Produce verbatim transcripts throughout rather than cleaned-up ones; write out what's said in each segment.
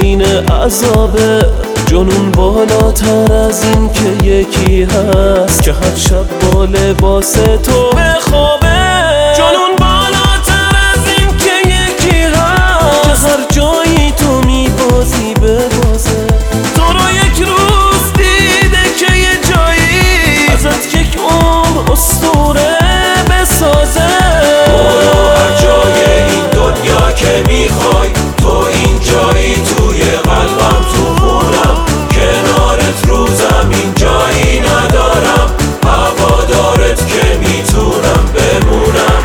عین عذابه. جنون بالاتر از این که یکی هست که هر شب با لباس تو بخوابه. جنون بالاتر از این که یکی هست که هر جایی تو میبازی ببازه. تو رو یک روز دیده که یه جایی ازت یک عمر اسطوره بسازه. برو هر جای این دنیا که میخوای، تو این جایی توی قلبم، تو خونم، کنارت رو زمین جایی ندارم. هوادارت که میتونم بمونم.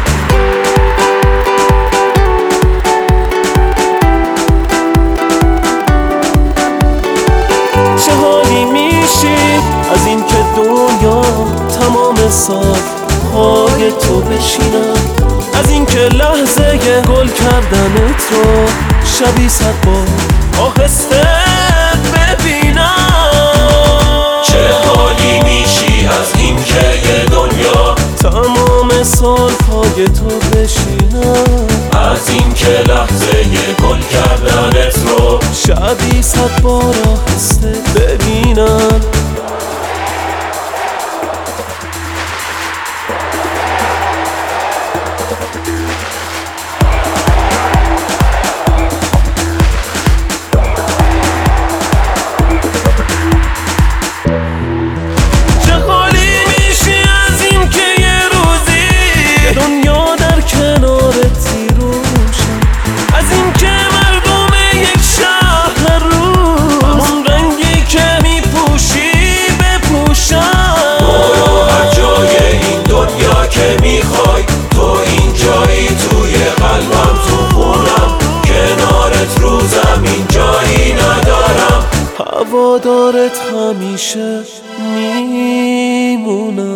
چه حالی میشی از این که دنیا تمام سال پای تو بشینم، از این که لحظه گل کردنت رو شبی صد بار آهسته ببینم. چه حالی میشی از این که یه دنیا تمام سال پای تو بشینم، از این که لحظه گل کردنت رو شبی صد بار آهسته ببینم. میخوای تو این جایی توی قلبم، تو خونم، کنارت رو زمین جایی ندارم. هوادارت همیشه میمونم.